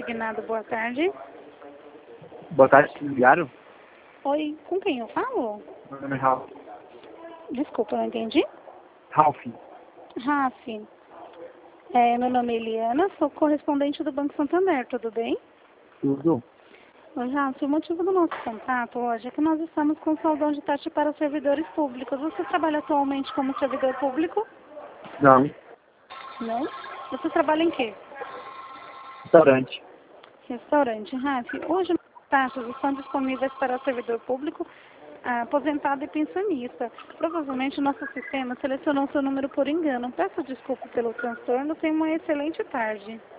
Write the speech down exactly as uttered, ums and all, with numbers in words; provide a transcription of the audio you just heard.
Consignado, boa tarde. Boa tarde, vocês ligaram? Oi, com quem eu falo? Meu nome é Ralph. Desculpa, não entendi. Ralph. Rafi. É, meu nome é Eliana, sou correspondente do Banco Santander, tudo bem? Tudo? Oi, Rafi, o motivo do nosso contato hoje é que nós estamos com saudão de taxa para servidores públicos. Você trabalha atualmente como servidor público? Não. Não? Você trabalha em quê? Restaurante. Restaurante, Rafi. Hoje as taxas estão disponíveis para servidor público, aposentado e pensionista. Provavelmente o nosso sistema selecionou seu número por engano. Peço desculpa pelo transtorno. Tenha uma excelente tarde.